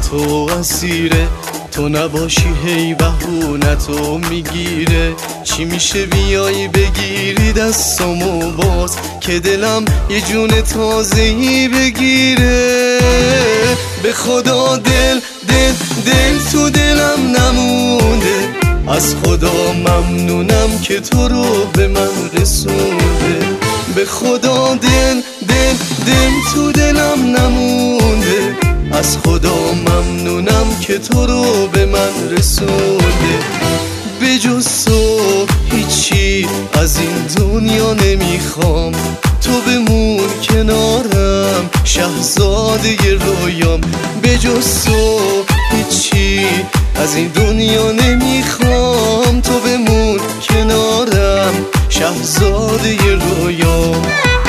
تو اسیره، تو نباشی هی بهونتو میگیره. چی میشه بیایی بگیری دستامو باز که دلم یه جون تازه‌ای بگیره. به خدا دل تو دلم نمونده، از خدا ممنونم که تو رو به من رسونده. به خدا دل تو دلم نمونده، از خدا ممنونم که تو رو به من رسونده. به جز تو هیچی از این دنیا نمیخوام، تو بمون کنارم شهزاده رویام. به جز تو هیچی از این دنیا نمیخوام، تو بمون کنارم شهزاده رویام.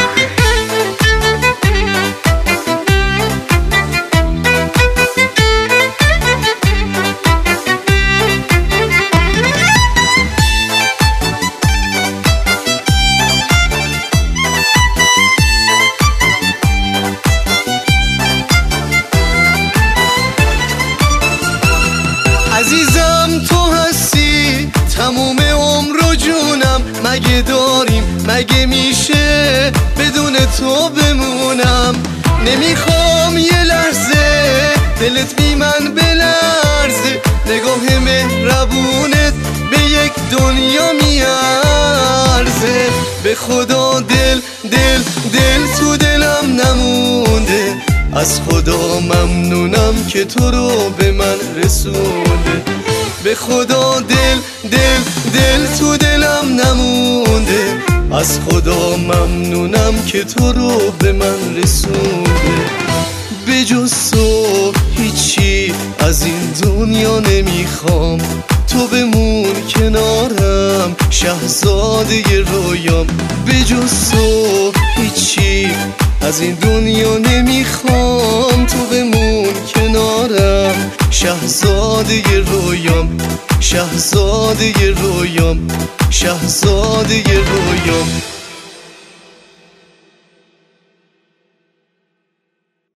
عزیزم تو هستی تموم عمر و جونم، مگه داریم مگه میشه بدون تو بمونم. نمیخوام یه لحظه دلت بی من بلرزه، نگاه مهربونت به یک دنیا میارزه. به خدا دل تو دلم نمونده، از خدا ممنونم که تو رو به من رسونده. به خدا دل تو دلم نمونده، از خدا ممنونم که تو رو به من رسونده. به جز تو هیچی از این دنیا نمیخوام، تو بمون کنارم شهزاده رویام. به جز تو هیچی از این دنیا نمیخوام، تو بمون کنارم شهزاده رویام، شهزاده رویام، شهزاده رویام.